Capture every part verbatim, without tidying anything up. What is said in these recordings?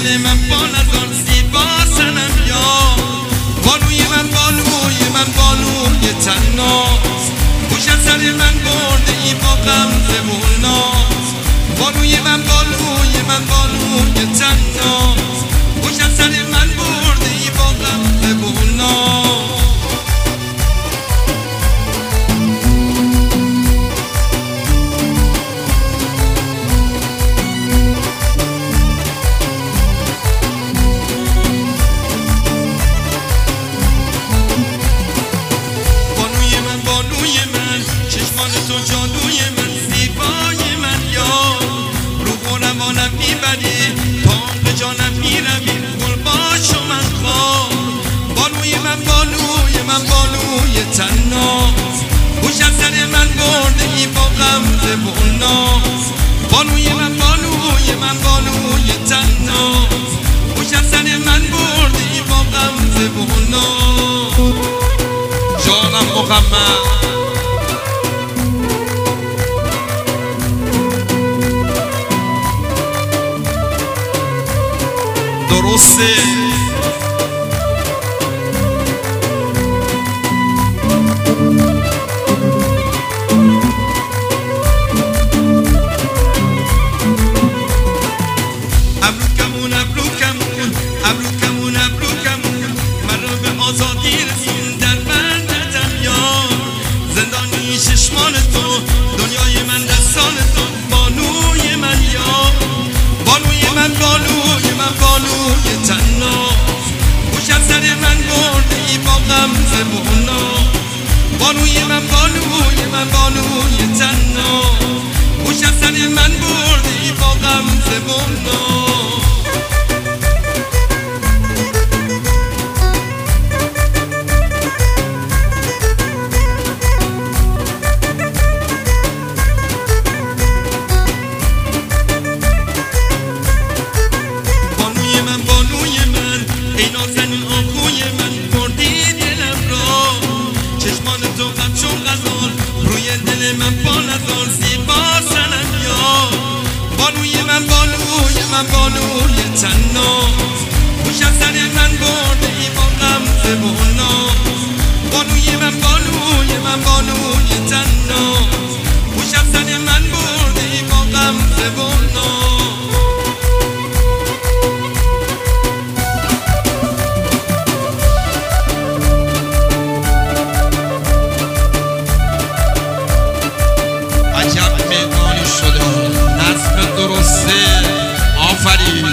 دل من با نظر زیبا سنم یا بالوی من بالوی من بالوی تناس خوش از سر من برده ای با غمزه و ناز بالوی من بالوی من بالوی تناس خوش از سر من برده ای با غمزه و ناز تو جادوی من زیبای من یا روح و روانم میبری پاک جانم میروی گل باش و من خواه بالوی من بالوی من بالوی تناس خوش از سر من برده ای با غمزه و ناز بالوی من بالوی من بالوی تناس خوش از سر من برده ای با غمزه و ناز جانم محمد درسته ابروکمون ابروکمون ابروکمون ابروکمون من رو به آزادی رسون در بندتم یار زندانی چشمان تو دنیای من دستان تو بانوی من یار بالوی من بالوی من بالوی تناس خوش از سر من برده ای با غمزه و ناز بالوی من بالوی من بالوی تناس خوش از سر من برده ای با غمزه و ناز ای نازنین آبروی من بردی دلم را چشمان تو غم چون غزال روی دل من با نظر زیبا سنم یا بالوی من بالوی من بالوی تناس خوش از سر من برده ای با غمزه و ناز بالوی من بالوی من بالوی تناس خوش از سر من برده ای با غمزه و ناز درسته آفرین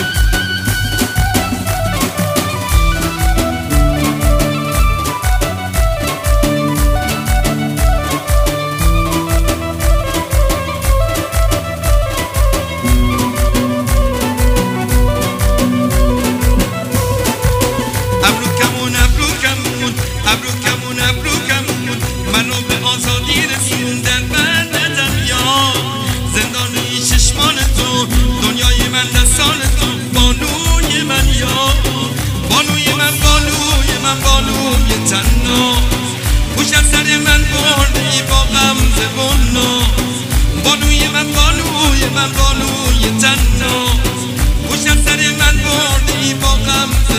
ابروکمون ابروکمون ابروکمون ابروکمون منو به آزادی رسون در بندتم یا زندانی چشمان تو دنیای من دستان تو بانوی من یا بانوی من بالوی من بالوی تناس خوش از سر من برده ای با غمزه و ناز بانوی من بالوی من بالوی تناس خوش از سر من برده ای با غمزه